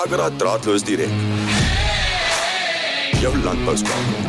Agra Draadloos Direk. Jou landbouskakel.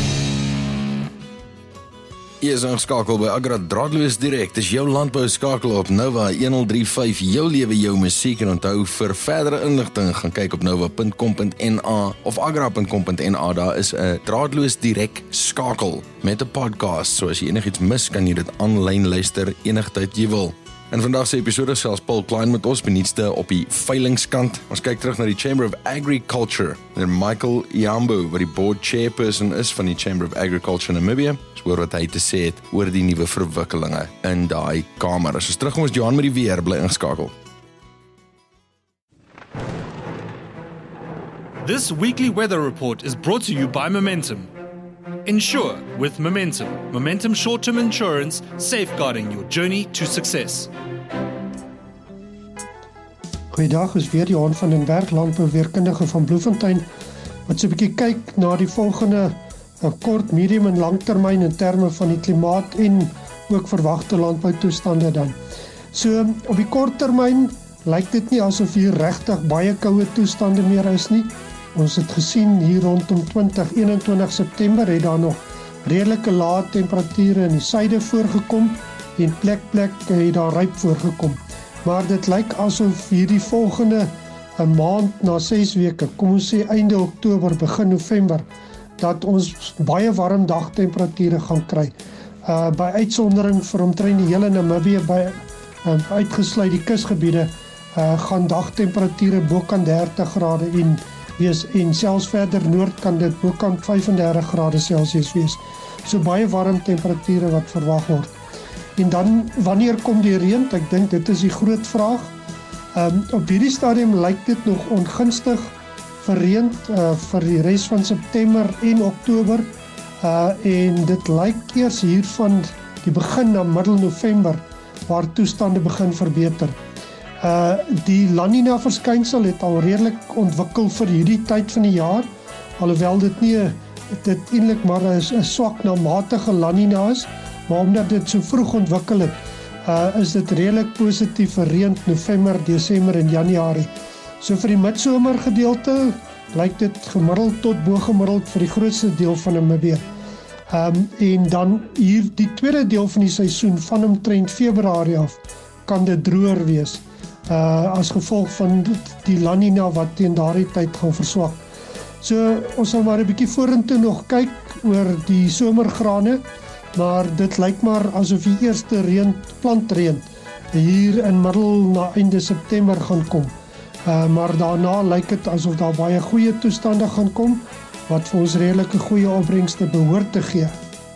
Jy is ingeskakel by Agra Draadloos Direk. Dis jou landbouskakel op Nova 1035. Jou lewe, jou musiek. En onthou, vir verdere inligting gaan kyk op nova.com.na of agra.com.na. Daar is 'n Draadloos Direk skakel met 'n podcast. So as jy enigiets mis, kan jy dit aanlyn luister enigtyd jy wil. En vandag se episode selfs Paul Klein met ons benieuste op die veilingskant. Ons kyk terug na die Chamber of Agriculture en Michael Iambo, wat die board chairperson is van die Chamber of Agriculture in Namibia. Ons hoor wat hy te sê het oor die nuwe verwikkelinge in daai kamer. As ons terugkom, ons Johan met die weer, bly ingeskakel. This weekly weather report is brought to you by Momentum. Insure with Momentum. Momentum short-term insurance, safeguarding your journey to success. Goeiedag, is weer Johan van den Berg, landbouweerkundige van Bloemfontein, wat so 'n bietjie kyk na die volgende kort, medium en langtermyn in terme van die klimaat en ook verwagte landboutoestande dan. So op die kort termyn lyk dit nie asof hier regtig baie koue toestande meer is nie. Ons het gesien hier rondom 20-21 September het daar nog redelike lae temperature in die suide voorgekom en plek het daar ryp voorgekom. Maar dit lyk asof hierdie volgende 'n maand na 6 weke, kom ons sê einde Oktober, begin November, dat ons baie warm dagtemperature gaan kry. By uitsondering vir omtrent die hele Namibië, uitgesluit die kusgebiede, gaan dagtemperature bokant 30 grade wees en selfs verder noord kan dit bokant 35 grade Celsius wees. So baie warm temperature wat verwag word. En dan, wanneer kom die reën? Ek dink dit is die groot vraag. Op hierdie stadium lyk dit nog ongunstig vir reën vir die res van September en Oktober. En dit lyk eers hier van die begin na middel November waar toestande begin verbeter. Die La Nina verskynsel het al redelik ontwikkel vir hierdie tyd van die jaar, alhoewel dit eintlik maar 'n swak na matige La Nina is, maar omdat dit so vroeg ontwikkel het, is dit redelik positief vir reën November, Desember en Januarie. So vir die midsomer gedeelte lyk dit gemiddeld tot bo-gemiddeld vir die grootste deel van Namibië. En dan hier die tweede deel van die seisoen van omtrent Februarie af kan dit droër wees. As gevolg van die La Nina wat teen daardie tyd gaan verswak. So ons sal maar 'n bietjie vorentoe nog kyk oor die somergrane, maar dit lyk maar asof die eerste plantreën hier in middel na einde September gaan kom. Maar daarna lyk dit asof daar baie goeie toestande gaan kom, wat vir ons redelike goeie opbrengste behoort te gee.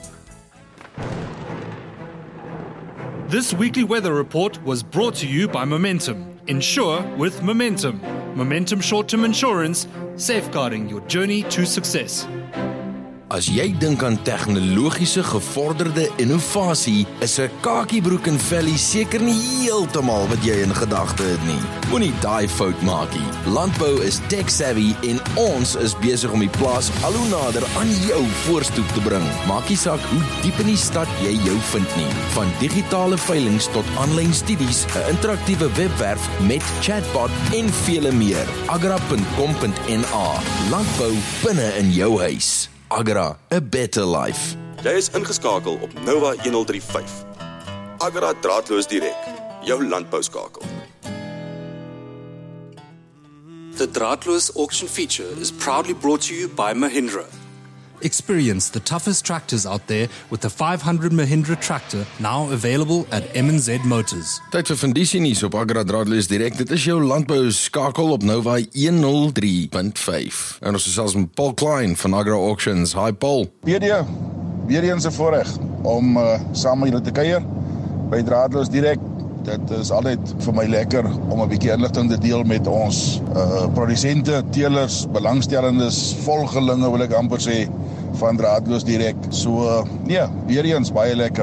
This weekly weather report was brought to you by Momentum. Insure with Momentum. Momentum short-term insurance, safeguarding your journey to success. As jy dink aan tegnologiese gevorderde innovasie, is 'n kakiebroek en vellie seker nie heeltemal wat jy in gedagte het nie. Moenie daai fout maak nie. Landbou is tech-savvy en ons is besig om die plaas al hoe nader aan jou voorstoep te bring. Maak nie saak hoe diep in die stad jy jou vind nie. Van digitale veilings tot aanlyn studies, 'n interaktiewe webwerf met chatbot en vele meer. agra.com.na. Landbou binne in jou huis. Agra, a better life. Jy is ingeskakel op Nova 1035. Agra Draadloos Direk. Jou landbouskakel. The Draadloos auction feature is proudly brought to you by Mahindra. Experience the toughest tractors out there with the 500 Mahindra tractor now available at M&Z Motors. Tyd vir vandisienuus op Agra Draadloos Direk. Dit is jou landbouskakel op Nova 103.5. En ons is selfs met Paul Klein van Agra Auctions. Hi Paul. PD, weer eens 'n voorreg om saam met julle te kuier by Draadloos Direk. Dit is altyd vir my lekker om 'n bietjie inligting te deel met ons produsente, teelers, belangstellendes, volgelinge wil ek amper sê van Draadloos Direk. So nee, weer eens baie lekker.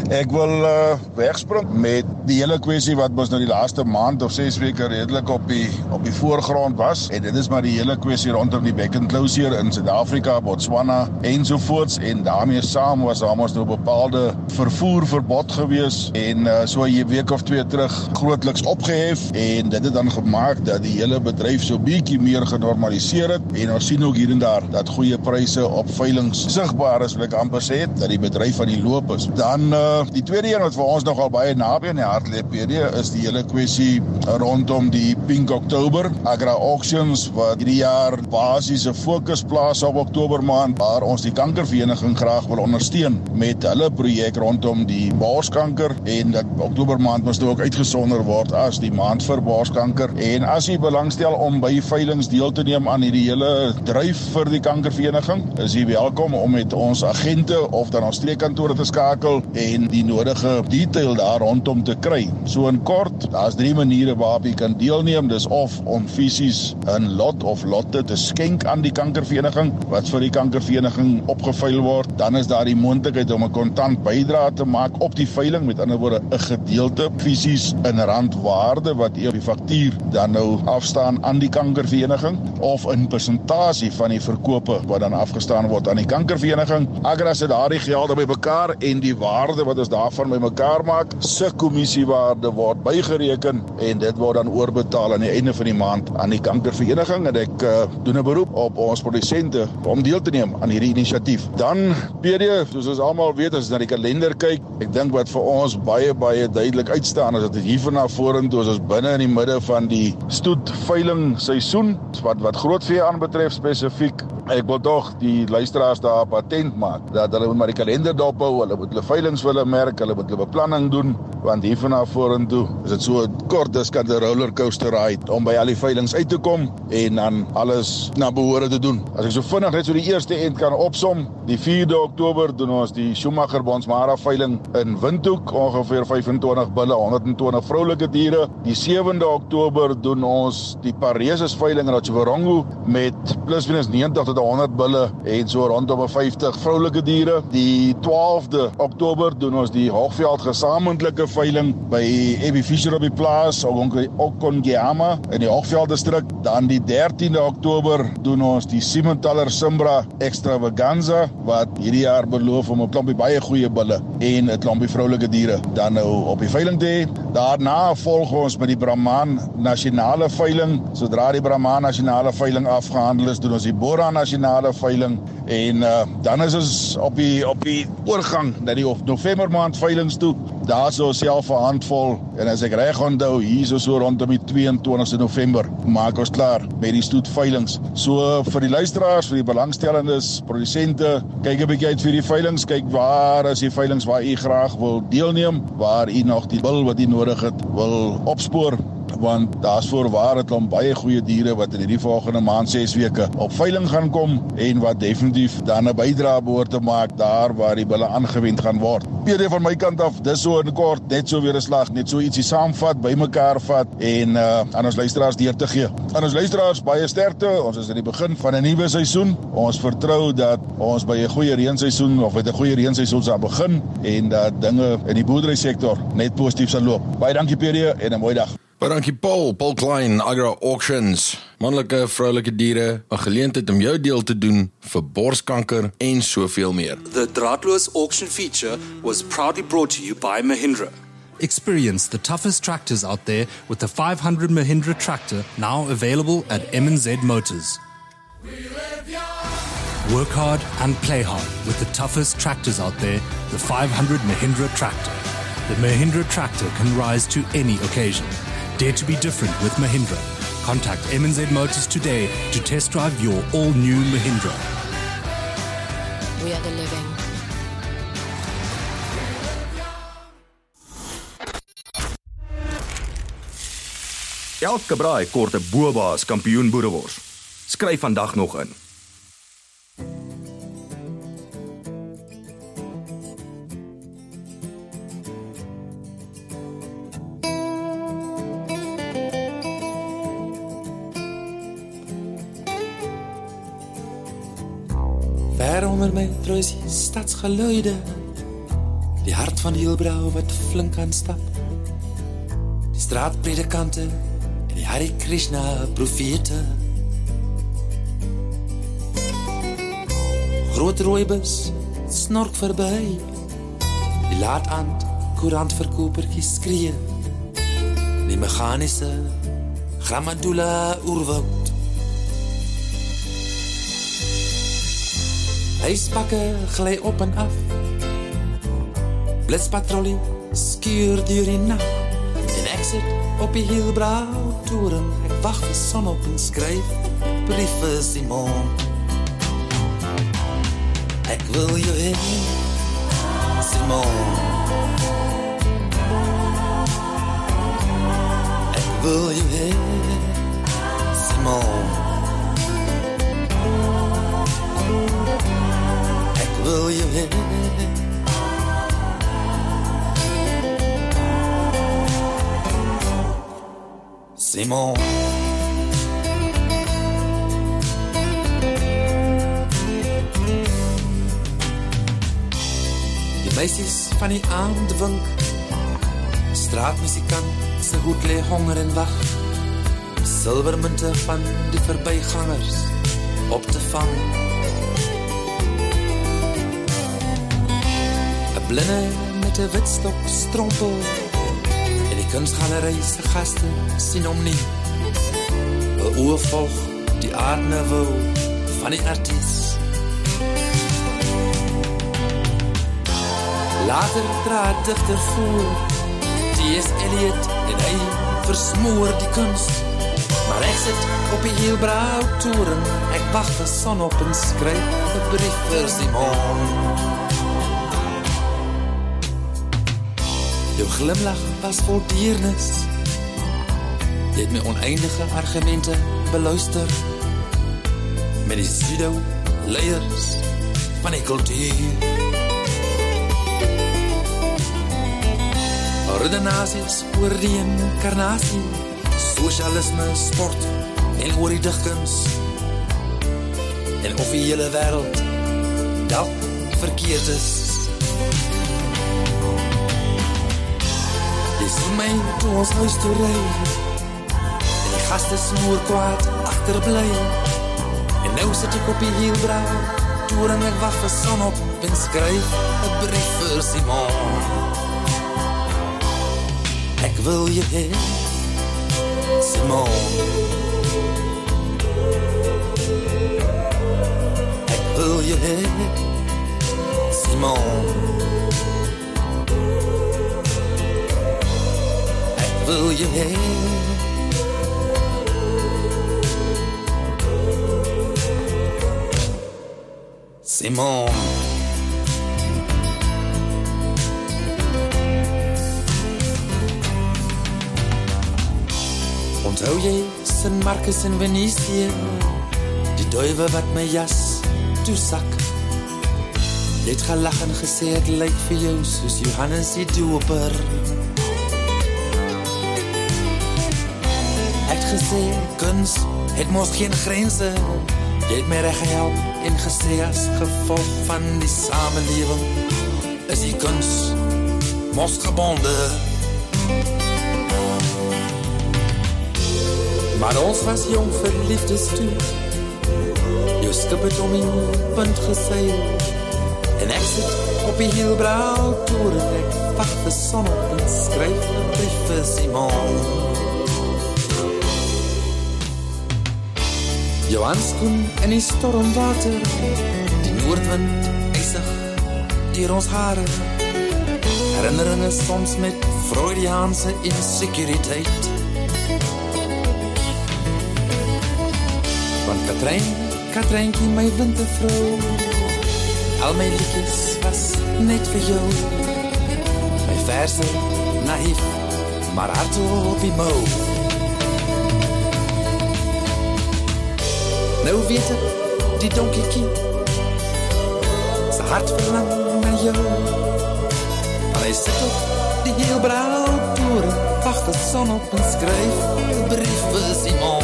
Ek wil wegspring met die hele kwessie wat ons nou die laaste maand of 6 weke redelik op die voorgrond was, en dit is maar die hele kwessie rondom die back and closure in Suid-Afrika, Botswana ensovoorts, en daarmee saam was daar ons nou bepaalde vervoerverbod gewees, en so 'n week of 2 terug grootliks opgehef, en dit het dan gemaak dat die hele bedryf so bietjie meer genormaliseer het, en ons sien ook hier en daar dat goeie pryse op veilings sigbaar is, wil ek amper sê, dat die bedryf aan die loop is. Dan die tweede een wat vir ons nogal baie naby aan die hart lê, is die hele kwessie rondom die Pink Oktober Agra Auctions, wat hierdie jaar basies 'n fokus plaas op Oktober maand, waar ons die kankervereniging graag wil ondersteun met hulle projek rondom die borskanker, en dat Oktober maand moes ook uitgesonder word as die maand vir borskanker. En as jy belangstel om by veilings deel te neem aan hierdie hele dryf vir die kankervereniging, is jy welkom om met ons agente of dan ons streekkantore te skakel en die nodige detail daar rondom te kry. So in kort, daar's 3 maniere waarop jy kan deelneem. Dis of om fisies 'n lot of lotte te skenk aan die kankervereniging, wat vir die kankervereniging opgeveil word. Dan is daar die moontlikheid om 'n kontant bydrae te maak op die veiling, met ander woorde 'n gedeelte fisies in randwaarde wat jy op die faktuur dan nou afstaan aan die kankervereniging, of in persentasie van die verkope wat dan afgestaan word aan die kankervereniging. Agra sit daardie geld by mekaar, en die waarde wat ons daarvan by mekaar maak, se kommissiewaarde word bygereken, en dit word dan oorbetaal aan die einde van die maand aan die kankervereniging, en ek doen 'n beroep op ons produsente om deel te neem aan hierdie inisiatief. Dan, PD, soos ons almal weet, as ons na die kalender kyk, ek dink wat vir ons baie duidelik uitstaan, is dat dit hier vanaf vorentoe, ons binne in die midde van die stoetveiling seisoen, wat grootvee aanbetref spesifiek. Ek wil tog die luisteraars daar patent maak, dat hulle moet maar die kalender dophou, hulle moet hulle veilings vir hulle merk, hulle moet hulle beplanning doen, want hier vanaf vorentoe is dit so kort as kan 'n rollercoaster ride om by al die veilings uit te kom en dan alles na behoore te doen. As ek so vinnig net so die eerste end kan opsom, die 4de Oktober doen ons die Schumacher Bonsmara veiling in Windhoek, ongeveer 25 bulle, 120 vroulike diere. Die 7de Oktober doen ons die Pareses veiling in Otjiwarongo met plus minus 90 tot 100 bulle en so rondom 50 vroulike diere. Die 12de Oktober doen ons die Hoogveld gesamentlike veiling by Abby Fisher op die plaas, Okongeama in die Hoogveld distrik. Dan die 13de Oktober doen ons die Simmentaler Simbra Extravaganza, wat hierdie jaar beloof om 'n klompie baie goeie bulle en 'n klompie vroulike diere dan nou op die veiling te hê. Daarna volg ons met die Brahman Nasionale veiling. Sodra die Brahman Nasionale veiling afgehandel is, doen ons die Bora Nasionale veiling, en dan is ons op die oorgang na die November maand veilings toe. Daar is ons self 'n handvol, en as ek reg onthou, hier so rondom die 22 November maak ons klaar met die stoetveilings. So vir die luisteraars, vir die belangstellendes, produsente, kyk 'n bietjie uit vir die veilings, kyk waar is die veilings waar u graag wil deelneem, waar u nog die bil wat u nodig het wil opspoor, want daar's voorwaar 'n klomp baie goeie diere wat in hierdie volgende maand 6 weke op veiling gaan kom, en wat definitief dan 'n bydrae behoort te maak daar waar die bulle aangewend gaan word. PD van my kant af, dis so in kort, net so weer 'n slag, net so ietsie saamvat, bymekaar vat en aan ons luisteraars deur te gee. Aan ons luisteraars baie sterkte, ons is in die begin van 'n nuwe seisoen. Ons vertrou dat ons by 'n goeie reenseisoen of met 'n goeie reenseisoen sal begin, en dat dinge in die boerderysektor net positief sal loop. Baie dankie PD en 'n mooi dag. Baie dankie Paul Klein, Agra Auctions. Manlike, vroulike diere, 'n geleentheid om jou deel te doen vir borskanker en soveel meer. The Draadloos auction feature was proudly brought to you by Mahindra. Experience the toughest tractors out there with the 500 Mahindra tractor now available at M&Z Motors. Work hard and play hard with the toughest tractors out there, the 500 Mahindra tractor. The Mahindra tractor can rise to any occasion. Dare to be different with Mahindra. Contact M&Z Motors today to test drive your all-new Mahindra. We are the living. Elke braai kort 'n Boba's kampioen boerewors. Skryf vandag nog in. Ver onder my troos die stadsgeluide, Die hart van Hielbrau wat flink aanstap. Die straatpredikante en die Hare Krishna profete. Groot rooibus snork verby. Die laataand koerantverkopertjie skree. Die mechanische Grammadula oerwoud. Huisbakke gly op en af. Blitspatrollie skuur deur die nacht. En ek sit op die Hielbrau toren. Ek wacht die son op en skryf briewe Simon. Ek wil jou hê, Simon. Ek wil jou hê, Simon. Ek wil jou hê. Simon. Die meisies van die aand wink. Straatmusikant se hoed lê honger en wag. Silvermunte van die verbygangers op te vang. 'n Blinde met 'n wit stok strompel. En die kunstgalery se gaste sien hom nie. 'n oog volg die aardniveau van die artiest. Later draad dichter voor, T.S. Eliot en hy versmoor die kunst. Maar ek sit op die Hielbrau toren, ek wacht die son op en skryf 'n brief vir Simon. Jou glimlach was vol deernis, jy het my oneindige argumente beluister, met die pseudo-leiers van die kultuur. Redenaties oor die inkarnasie, socialisme, sport en oor die digkuns. En of die hele wêreld dalk verkeerd is. Jy sien my toe ons huis toe ry, en die gaste smoor kwaad agterbly. En nou sit ek op die Hielbrau toren, ek wag vir son op en skryf 'n brief vir Simon. Ek wil jou hê, Simon. Ek wil jou hê, Simon. Ek wil jou hê. Simon. Onthou jy St. Marcus in Venetië, die duiwe wat my jas toesak. Jy het gelag en gesê ek lyk vir jou soos Johannes die Doper. Ek het gesê kuns het mos geen grense. Jy het my reg gehelp en gesê as gevolg van die samelewing is die kuns mos gebonde. Maar ons was jong verliefdes toe. Jou skip het om die punt geseil. En ek sit op die Hielbrau toren, ek wacht die son op en skryf 'n brief vir Simon. Jou handskoen in die stormwater, die noordwind eisig deur ons hare. Herinneringe soms met Freudiaanse insekuriteit. Want Katrijnkie, my wintervrou, al my liedjes was net vir jou. My verse naïef, maar hard op die mou. Nou weet ek, die donkiekie, sy hart verlang na jou. Maar hy sit op die Hielbrau toren, wacht die son op en skryf 'n brief vir Simon.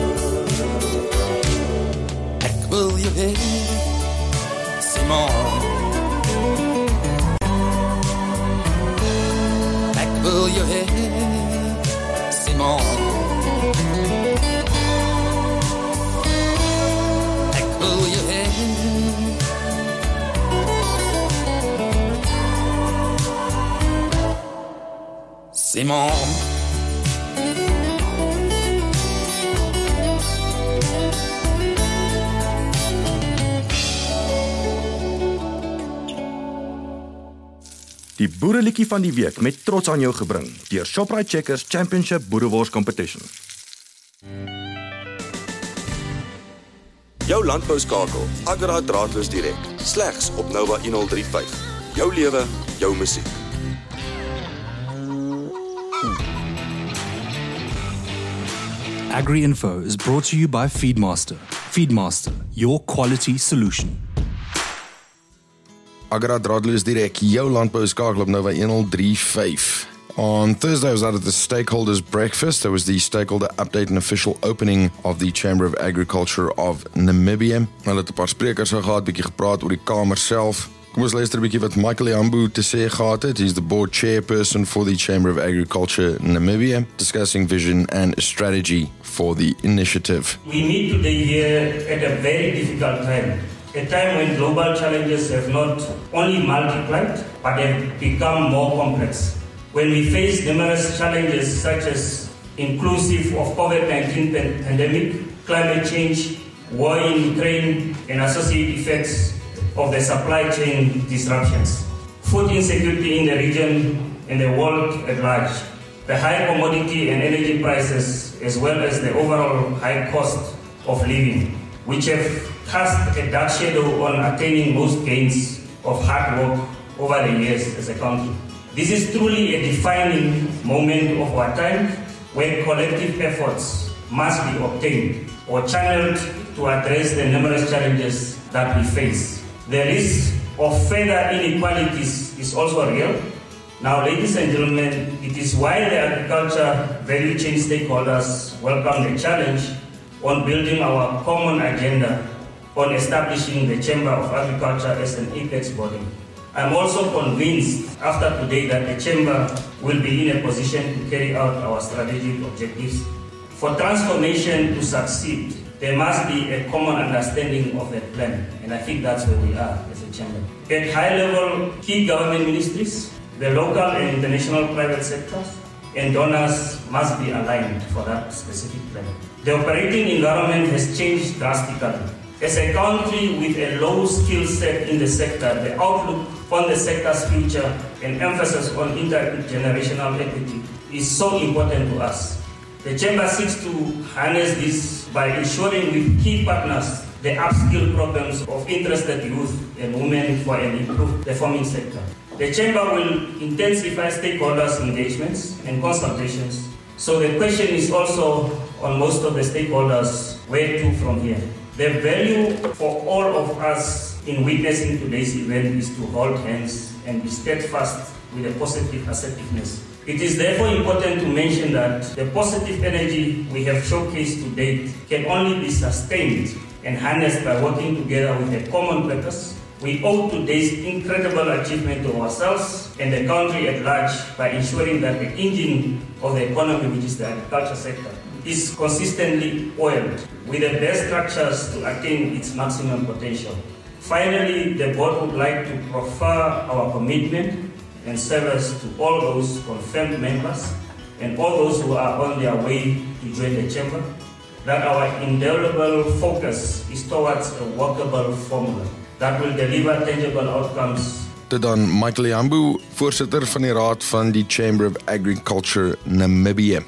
Wil jou hê, Simon. Stem aan. Die boereliedjie van die week met trots aan jou gebring deur Shoprite Checkers Championship Boerewors Competition. Jou landbouskakel, Agra draadloos direk, slegs op Nova 1035. Jou lewe, jou musiek. Agri-Info is brought to you by Feedmaster. Feedmaster, your quality solution. Agra draadloos direk, jou landbouskakel op Nova 1035. On Thursday, I was out at the stakeholders breakfast. There was the stakeholder update and official opening of the Chamber of Agriculture of Namibia. Hulle het 'n paar sprekers gehad, bietjie gepraat oor die kamer self. Kom ons luister 'n bietjie wat Michael Yambu te sê gehad het. He's the board chairperson for the Chamber of Agriculture Namibia, discussing vision and strategy for the initiative. We meet today here at a very difficult time. A time when global challenges have not only multiplied, but have become more complex. When we face numerous challenges such as inclusive of COVID-19 pandemic, climate change, war in Ukraine, and associated effects of the supply chain disruptions, food insecurity in the region and the world at large, the high commodity and energy prices, as well as the overall high cost of living, which have cast a dark shadow on attaining most gains of hard work over the years as a country. This is truly a defining moment of our time where collective efforts must be obtained or channeled to address the numerous challenges that we face. The risk of further inequalities is also real. Now, ladies and gentlemen, it is why the agriculture value chain stakeholders welcome the challenge on building our common agenda on establishing the Chamber of Agriculture as an apex body. I'm also convinced after today that the Chamber will be in a position to carry out our strategic objectives. For transformation to succeed, there must be a common understanding of the plan, and I think that's where we are as a Chamber. At high level, key government ministries, the local and international private sectors, and donors must be aligned for that specific plan. The operating environment has changed drastically. As a country with a low skill set in the sector, the outlook on the sector's future and emphasis on intergenerational equity is so important to us. The Chamber seeks to harness this by ensuring with key partners the upskill programs of interested youth and women for an improved performing sector. The Chamber will intensify stakeholders' engagements and consultations. So the question is also on most of the stakeholders, where to from here? The value for all of us in witnessing today's event is to hold hands and be steadfast with a positive assertiveness. It is therefore important to mention that the positive energy we have showcased to date can only be sustained and harnessed by working together with a common purpose. We owe today's incredible achievement to ourselves and the country at large by ensuring that the engine of the economy, which is the agriculture sector, is consistently oiled with the best structures to attain its maximum potential. Finally, the board would like to proffer our commitment and service to all those confirmed members and all those who are on their way to join the Chamber, that our indelible focus is towards a workable formula that will deliver tangible outcomes. Dit dan Michael Yambu, voorsitter van die Raad van die Chamber of Agriculture Namibia.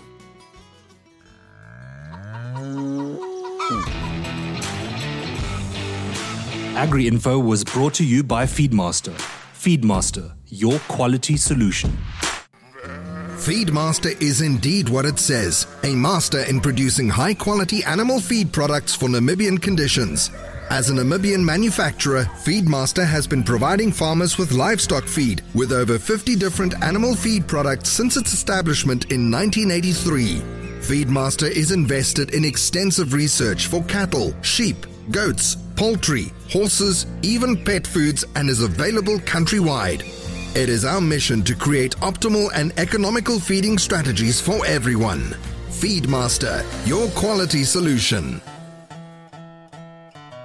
Agri-Info was brought to you by Feedmaster. Feedmaster, your quality solution. Feedmaster is indeed what it says, a master in producing high-quality animal feed products for Namibian conditions. As a Namibian manufacturer, Feedmaster has been providing farmers with livestock feed with over 50 different animal feed products since its establishment in 1983. Feedmaster is invested in extensive research for cattle, sheep, goats, poultry, horses, even pet foods, and is available countrywide. It is our mission to create optimal and economical feeding strategies for everyone. Feedmaster, your quality solution.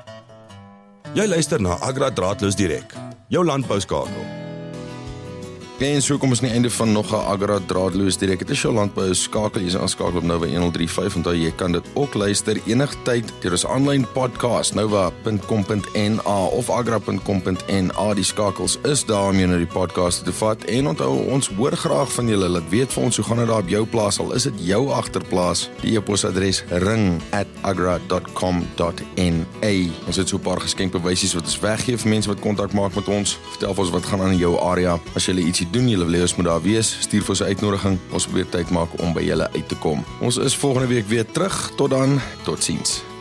Jy luister na Agra Draadloos Direk, jou landbouskakel. En so kom ons aan die einde van nog 'n Agra draadloos direk. Dit is jou landbou skakel, jy is aanskakel op Nova 1035, onthou jy kan dit ook luister enigtyd deur ons aanlyn podcast nova.com.na of agra.com.na. Die skakels is daar om jou na die podcast te vat en onthou ons hoor graag van julle. Laat weet vir ons hoe gaan dit daar op jou plaas, al is dit jou agterplaas. Die e-posadres ring@agra.com.na. Ons het so 'n paar geskenkbewysies wat ons weggee vir mense wat kontak maak met ons. Vertel vir ons wat gaan aan in jou area. As jy ietsie doen, julle wil ons moet daar wees, stuur vir ons 'n uitnodiging. Ons probeer tyd maak om by julle uit te kom. Ons is volgende week weer terug. Tot dan, totsiens.